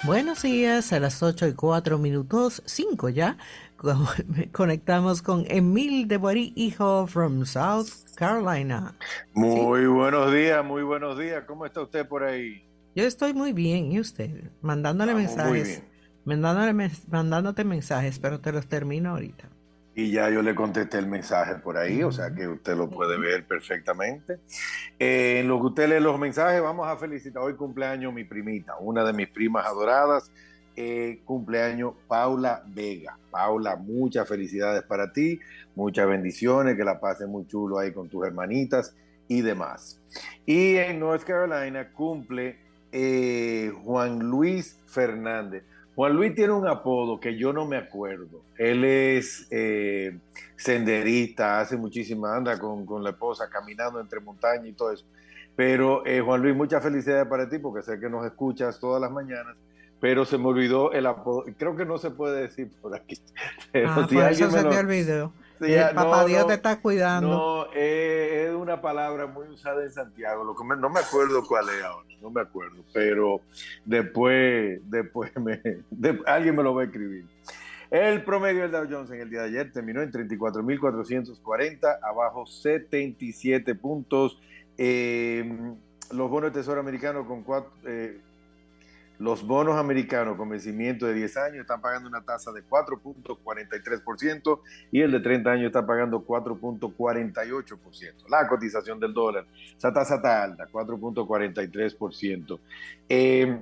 Buenos días, a las 8:04, 5 ya. Conectamos con Emil de Borí, hijo from South Carolina. ¿Sí? Muy buenos días. ¿Cómo está usted por ahí? Yo estoy muy bien, ¿y usted? Mandándole Vamos muy mensajes, bien. mandándote mensajes, pero te los termino ahorita. Y ya yo le contesté el mensaje por ahí, o sea Ujú, que usted lo puede ujú. ver perfectamente. En lo que usted lee los mensajes, vamos a felicitar. Hoy cumpleaños mi primita, una de mis primas adoradas. Cumpleaños Paula Vega. Paula, muchas felicidades para ti, muchas bendiciones, que la pases muy chulo ahí con tus hermanitas y demás. Y en North Carolina cumple Juan Luis Fernández. Juan Luis tiene un apodo que yo no me acuerdo. Él es senderista, hace muchísima, anda con la esposa caminando entre montañas y todo eso. Pero Juan Luis, muchas felicidades para ti porque sé que nos escuchas todas las mañanas, pero se me olvidó el apodo. Creo que no se puede decir por aquí, pero Ah, si por eso alguien me se te lo... olvidó. Si, Papá no, Dios te no, está cuidando. no, es una palabra muy usada en Santiago. No me acuerdo cuál es ahora, no me acuerdo, pero después alguien me lo va a escribir. El promedio del Dow Jones en el día de ayer terminó en 34.440, abajo 77 puntos. Los bonos de tesoro americanos los bonos americanos con vencimiento de 10 años están pagando una tasa de 4.43% y el de 30 años está pagando 4.48%. La cotización del dólar, esa tasa está alta, 4.43%. Eh,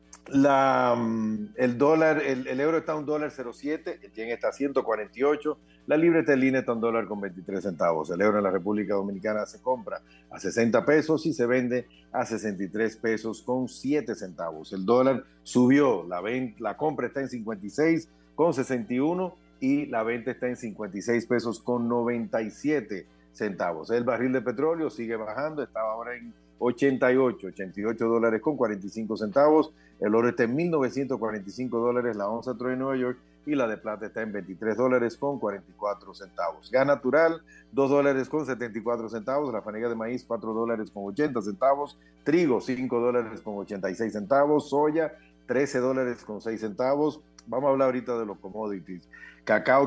el euro está a $1.07, el yen está a 148, la libra esterlina está a $1.23. El euro en la República Dominicana se compra a 60 pesos y se vende a 63 pesos con 7 centavos. El dólar subió, la compra está en 56 con 61 y la venta está en 56 pesos con 97 centavos. El barril de petróleo sigue bajando, estaba ahora en 88 dólares con 45 centavos. El oro está en $1.945, la onza Troy de Nueva York, y la de plata está en $23 con 44 centavos. Gas natural, $2 con 74 centavos. La fanega de maíz, $4 con 80 centavos. Trigo, $5 con 86 centavos. Soya, $13 con 6 centavos. Vamos a hablar ahorita de los commodities. Cacao,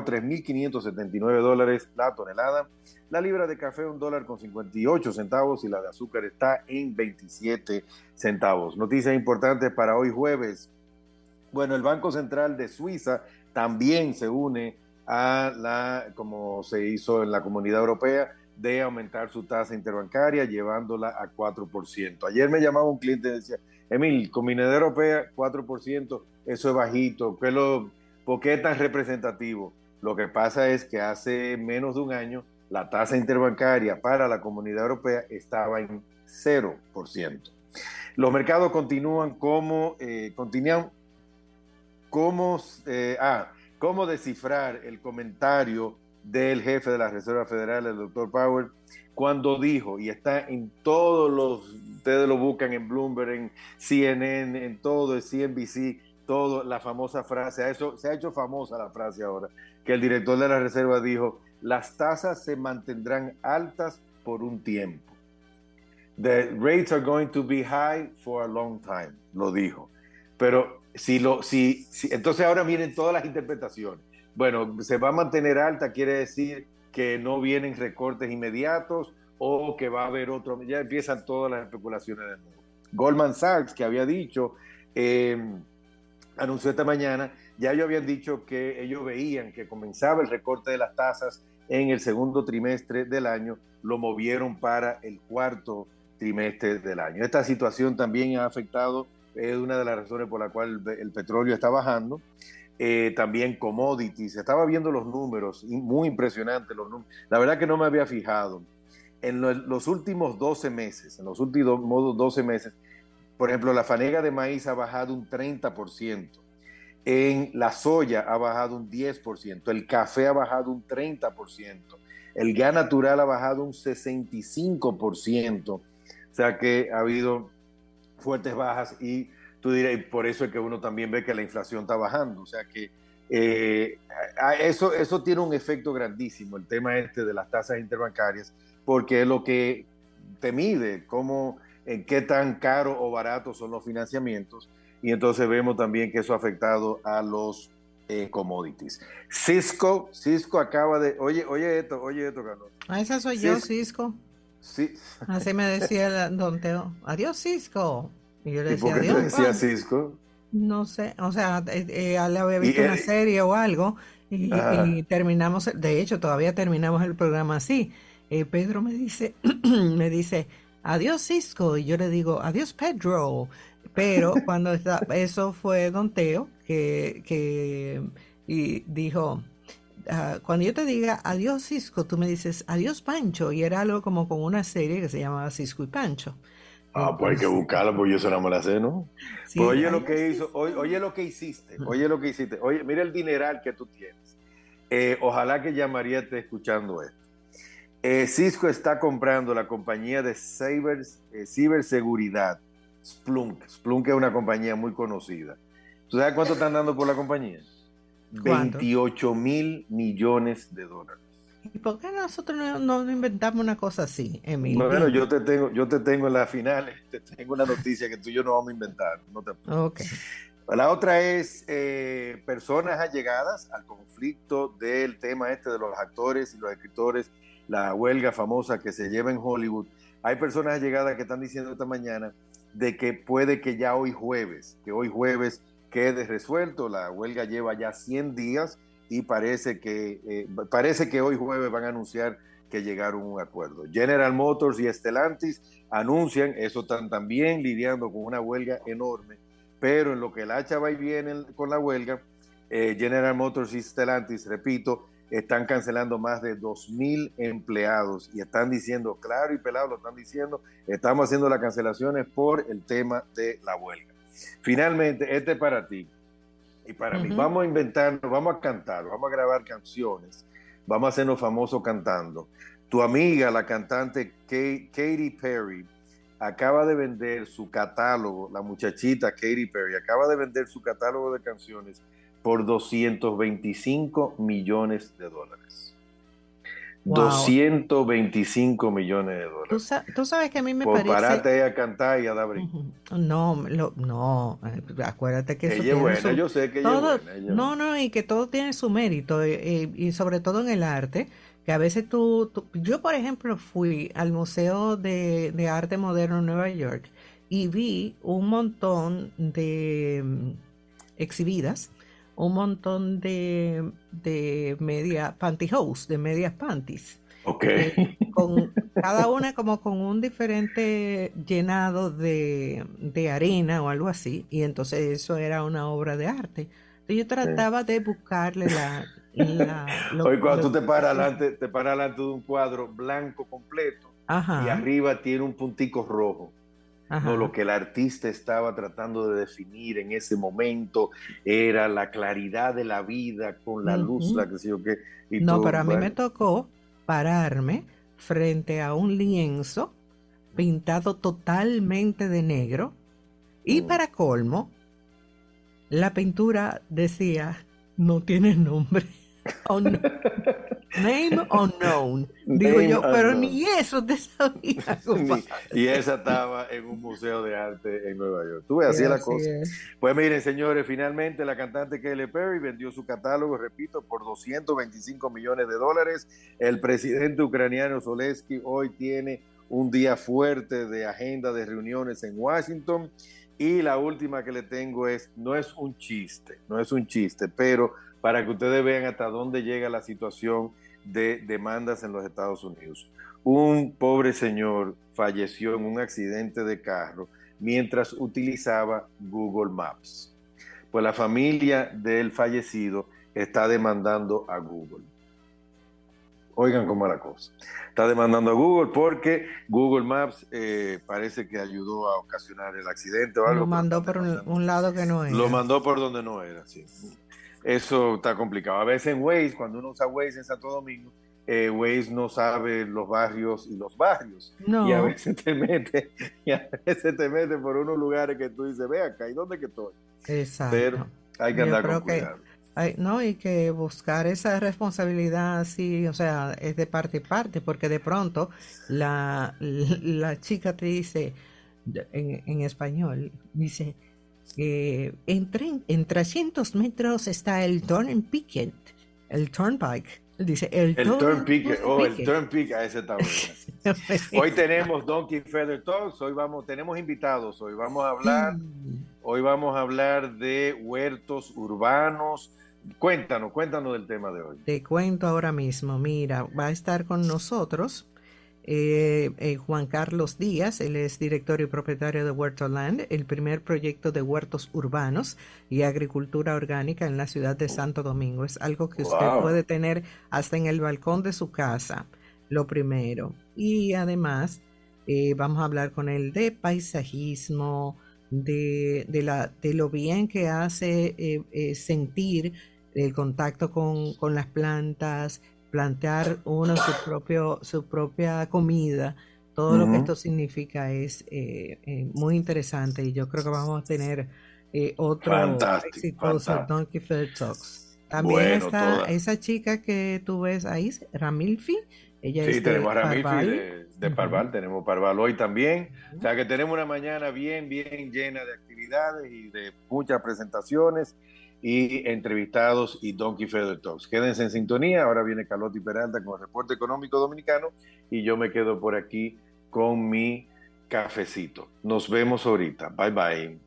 $3.579 la tonelada. La libra de café, $1 con 58 centavos, y la de azúcar está en 27 centavos. Noticias importantes para hoy jueves. Bueno, el Banco Central de Suiza también se une como se hizo en la Comunidad Europea, de aumentar su tasa interbancaria, llevándola a 4%. Ayer me llamaba un cliente y decía, Emil, Comunidad Europea, 4%, eso es bajito. ¿Por qué es tan representativo? Lo que pasa es que hace menos de un año la tasa interbancaria para la Comunidad Europea estaba en 0%. Los mercados continúan cómo, cómo descifrar el comentario del jefe de la Reserva Federal, el doctor Powell, cuando dijo, y está en ustedes lo buscan en Bloomberg, en CNN, en todo, en CNBC, todo, la famosa frase, se ha hecho famosa la frase ahora, que el director de la Reserva dijo, las tasas se mantendrán altas por un tiempo. The rates are going to be high for a long time, lo dijo. Pero entonces ahora vienen todas las interpretaciones. Bueno, se va a mantener alta, quiere decir que no vienen recortes inmediatos o que va a haber otro. Ya empiezan todas las especulaciones de nuevo. Goldman Sachs, que había dicho, eh, anunció esta mañana, ya ellos habían dicho que ellos veían que comenzaba el recorte de las tasas en el segundo trimestre del año, lo movieron para el cuarto trimestre del año. Esta situación también ha afectado, es una de las razones por la cual el petróleo está bajando. También commodities, estaba viendo los números, muy impresionantes los números. La verdad que no me había fijado. En los últimos 12 meses, por ejemplo, la fanega de maíz ha bajado un 30%. En la soya ha bajado un 10%, el café ha bajado un 30%, el gas natural ha bajado un 65%, o sea que ha habido fuertes bajas y tú dirás, y por eso es que uno también ve que la inflación está bajando, o sea que eso tiene un efecto grandísimo, el tema este de las tasas interbancarias, porque es lo que te mide, cómo, qué tan caro o barato son los financiamientos. y entonces vemos también que eso ha afectado a los commodities. Cisco acaba de, oye esto, Carlos. Esa soy yo, Cisco. Sí. Así me decía el don Teo, adiós Cisco. Y yo le ¿Y por decía, qué te adiós decía Juan. Cisco? No sé, o sea, le había visto una serie o algo y terminamos, de hecho todavía terminamos el programa así. Pedro me dice, me dice, adiós Cisco, y yo le digo, adiós Pedro. Pero cuando eso fue don Teo y dijo, cuando yo te diga adiós Cisco, tú me dices adiós Pancho, y era algo como con una serie que se llamaba Cisco y Pancho. Pues hay que Entonces, buscarlo, pues yo eso no me la sé, ¿no? Pues sí, oye lo adiós que hizo, Cisco. oye lo que hiciste, oye, mira el dineral que tú tienes. Ojalá que María esté escuchando esto. Cisco está comprando la compañía de ciberseguridad, Splunk. Splunk es una compañía muy conocida. ¿Tú sabes cuánto están dando por la compañía? ¿Cuánto? 28 mil millones de dólares. ¿Y por qué nosotros no inventamos una cosa así, Emil? Bueno, Dime. yo te tengo en las finales, te tengo una noticia que tú y yo no vamos a inventar, no te apures. Ok. La otra es personas allegadas al conflicto del tema este de los actores y los escritores, la huelga famosa que se lleva en Hollywood. Hay personas allegadas que están diciendo esta mañana de que puede que ya hoy jueves quede resuelto. La huelga lleva ya 100 días y parece que hoy jueves van a anunciar que llegaron a un acuerdo. General Motors y Stellantis anuncian, eso están también lidiando con una huelga enorme, pero en lo que el hacha va y viene con la huelga, General Motors y Stellantis, repito, están cancelando más de 2,000 empleados y están diciendo, claro y pelado lo están diciendo, estamos haciendo las cancelaciones por el tema de la huelga. Finalmente, este es para ti y para mí. Vamos a inventarnos, vamos a cantar, vamos a grabar canciones, vamos a hacernos famosos cantando. Tu amiga, la cantante Katy Perry, acaba de vender su catálogo, la muchachita Katy Perry, acaba de vender su catálogo de canciones por 225 millones de dólares. Wow. 225 millones de dólares. Tú sabes que a mí me pues parece... parate a cantar y a dar brinco. No, acuérdate que eso ella tiene es buena, yo sé que ella es buena. No, y que todo tiene su mérito, y sobre todo en el arte, que a veces yo por ejemplo fui al Museo de Arte Moderno en Nueva York y vi un montón de exhibidas, un montón de pantyhose, de medias panties. Ok. Con cada una como con un diferente llenado de arena o algo así, y entonces eso era una obra de arte. Entonces yo trataba de buscarle Hoy cuando tú te paras delante de un cuadro blanco completo, ajá, y arriba tiene un puntico rojo. Ajá. No, lo que el artista estaba tratando de definir en ese momento era la claridad de la vida con la luz, la que sé yo qué. Y no, pero a mí me tocó pararme frente a un lienzo pintado totalmente de negro y para colmo la pintura decía no tiene nombre. Name unknown. Digo yo, pero ni eso te sabía. Y esa estaba en un museo de arte en Nueva York. Tú ves, así es la cosa. Pues miren, señores, finalmente la cantante Katy Perry vendió su catálogo, repito, por 225 millones de dólares. El presidente ucraniano Zelensky hoy tiene un día fuerte de agenda de reuniones en Washington. Y la última que le tengo no es un chiste, pero para que ustedes vean hasta dónde llega la situación de demandas en los Estados Unidos. Un pobre señor falleció en un accidente de carro mientras utilizaba Google Maps. Pues la familia del fallecido está demandando a Google. Oigan cómo es la cosa. Está demandando a Google porque Google Maps parece que ayudó a ocasionar el accidente o algo. Lo mandó por un lado que no era. Lo mandó por donde no era, sí. Eso está complicado. A veces en Waze, cuando uno usa Waze en Santo Domingo, Waze no sabe los barrios y los barrios. No. Y a veces te mete por unos lugares que tú dices, ve acá, ¿y dónde que estoy? Exacto. Pero hay que andar con cuidado. No, y que buscar esa responsabilidad así, o sea, es de parte y parte, porque de pronto la chica te dice, en español, dice, En 300 metros está el Turnpike. El Turnpike. Dice, el El Turnpike, el Turnpike. Turnpike, esa está buena. Sí. Hoy tenemos Donkey Feather Talks, tenemos invitados, Sí. hoy vamos a hablar de huertos urbanos. Cuéntanos del tema de hoy. Te cuento ahora mismo, mira, va a estar con nosotros Juan Carlos Díaz, él es director y propietario de Huertoland, el primer proyecto de huertos urbanos y agricultura orgánica en la ciudad de Santo Domingo. Es algo que usted Wow. puede tener hasta en el balcón de su casa, lo primero. Y además vamos a hablar con él de paisajismo, de lo bien que hace sentir el contacto con las plantas, plantear uno su propia comida. Todo lo que Ujú. esto significa es muy interesante y yo creo que vamos a tener otro Fantástico, exitoso fantástico. Donkey Fair Talks. También Bueno, está toda. esa chica que tú ves ahí, Ramilfi, ella Sí, es de tenemos a Ramilfi Parval. de Ujú, Parval, tenemos Parval hoy también. O ujú. sea que tenemos una mañana bien llena de actividades y de muchas presentaciones y entrevistados y Donkey Feather Talks. Quédense en sintonía, ahora viene Carlotti Peralta con el reporte económico dominicano y yo me quedo por aquí con mi cafecito. Nos vemos ahorita. Bye bye.